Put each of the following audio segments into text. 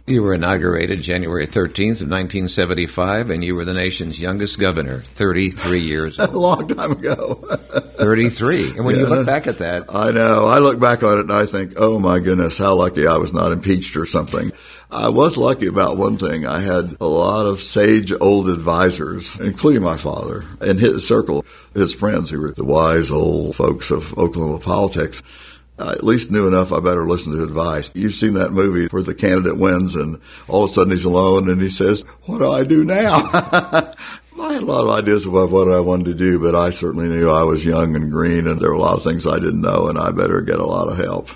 You were inaugurated January 13th of 1975, and you were the nation's youngest governor, 33 years old. A long time ago. 33. And when you look back at that... I know. I look back on it and I think, oh my goodness, how lucky I was not impeached or something. I was lucky about one thing. I had a lot of sage old advisors, including my father, and his circle, his friends who were the wise old folks of Oklahoma politics. I at least knew enough I better listen to advice. You've seen that movie where the candidate wins and all of a sudden he's alone and he says, what do I do now? I had a lot of ideas about what I wanted to do, but I certainly knew I was young and green and there were a lot of things I didn't know and I better get a lot of help.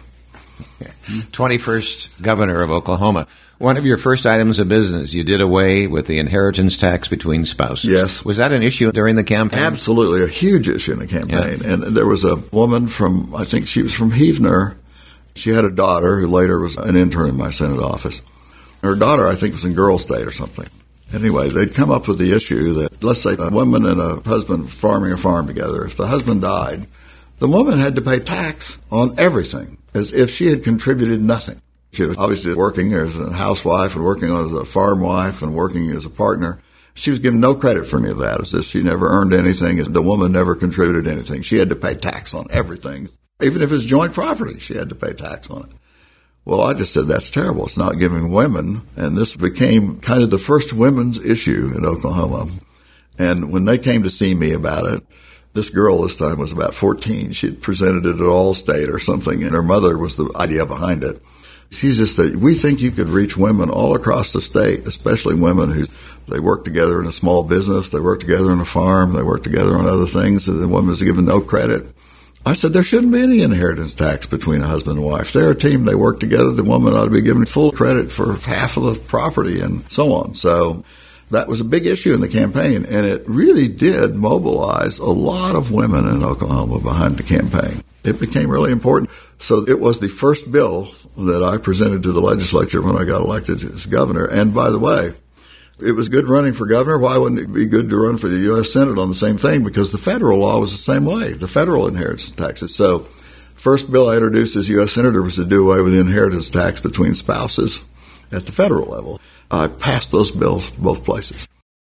21st governor of Oklahoma. One of your first items of business, you did away with the inheritance tax between spouses. Yes. Was that an issue during the campaign? Absolutely, a huge issue in the campaign. Yeah. And there was a woman from, I think she was from Heavener. She had a daughter who later was an intern in my Senate office. Her daughter, I think, was in Girl State or something. Anyway, they'd come up with the issue that, let's say, a woman and a husband farming a farm together. If the husband died, the woman had to pay tax on everything, as if she had contributed nothing. She was obviously working as a housewife and working as a farm wife and working as a partner. She was given no credit for any of that, as if she never earned anything, as the woman never contributed anything. She had to pay tax on everything. Even if it's joint property, she had to pay tax on it. Well, I just said, that's terrible. It's not giving women. And this became kind of the first women's issue in Oklahoma. And when they came to see me about it, this girl this time was about 14. She had presented it at Allstate or something, and her mother was the idea behind it. She just said, we think you could reach women all across the state, especially women who they work together in a small business, they work together on a farm, they work together on other things, and the woman is given no credit. I said, there shouldn't be any inheritance tax between a husband and wife. They're a team, they work together, the woman ought to be given full credit for half of the property and so on. So that was a big issue in the campaign, and it really did mobilize a lot of women in Oklahoma behind the campaign. It became really important. So it was the first bill that I presented to the legislature when I got elected as governor. And by the way, it was good running for governor. Why wouldn't it be good to run for the U.S. Senate on the same thing? Because the federal law was the same way, the federal inheritance taxes. So first bill I introduced as U.S. Senator was to do away with the inheritance tax between spouses at the federal level. I passed those bills both places.